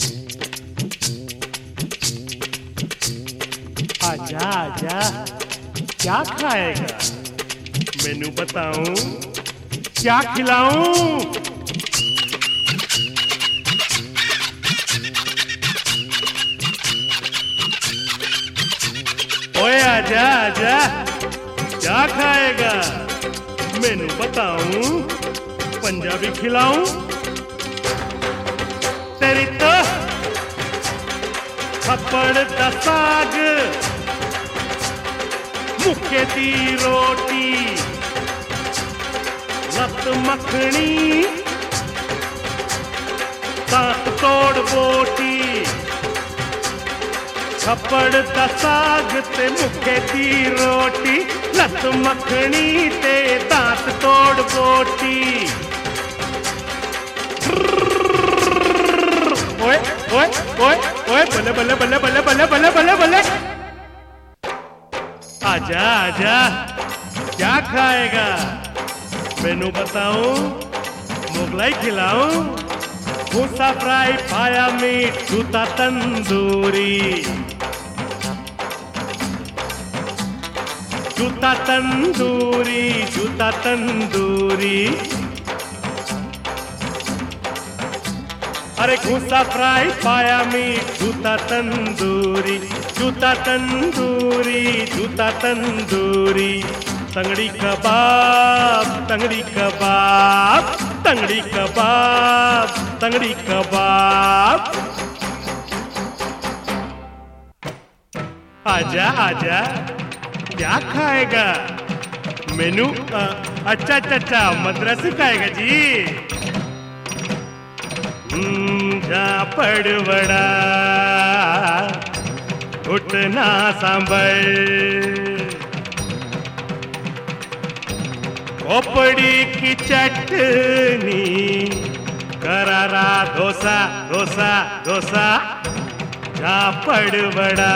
आजा आजा, क्या खाएगा? मेनू बताऊं, क्या खिलाऊं? ओए आजा आजा, क्या खाएगा? मेनू बताऊं, पंजाबी खिलाऊं? तेरी तो थप्पड़ दा साग, मुक्के दी रोटी, लत मखनी, दांत तोड़ बोटी। थप्पड़ दा साग ते मुक्के दी रोटी, लत मखनी ते दांत तोड़ बोटी। ओए ओए ओए ओए, बल्ले बल्ले बल्ले बल्ले बल्ले बल्ले बल्ले बल्ले। आजा आजा, क्या खाएगा? मेनू बताऊं, मुगलाई खिलाऊं? भूसा फ्राई, पाया मीट, जूता तंदूरी, जूता तंदूरी, जूता तंदूरी। अरे घूसा फ्राई, पाया मीट, जूता तंदूरी, जूता तंदूरी, जूता तंदूरी। तंगड़ी कबाब, तंगड़ी कबाब, तंगड़ी कबाब, तंगड़ी कबाब। आजा आजा, क्या खाएगा? मेनू अच्छा अच्छा अच्छा, मद्रासी खाएगा जी। झापड़ वड़ा, घुटना सांभर, खोपड़ी की चटनी, करारा डोसा डोसा डोसा। झापड़ वड़ा,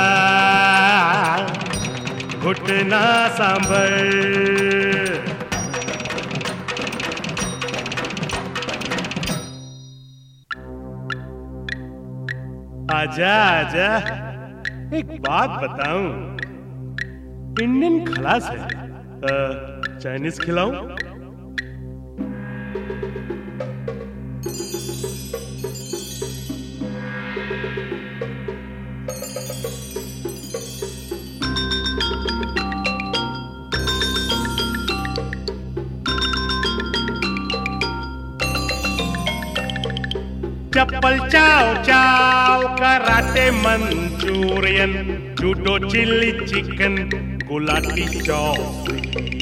घुटना सांभर। आजा आजा, एक बात बताऊं, इंडियन खलास है, चाइनीज खिलाऊं? चप्पल chow chow, karate Manchurian, judo chilli chicken, गुलाटी चौसी।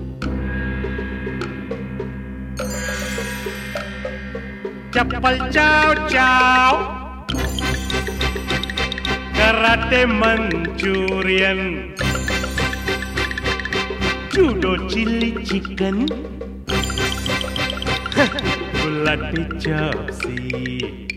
चप्पल chow chow, karate Manchurian, judo chilli chicken, गुलाटी चौसी।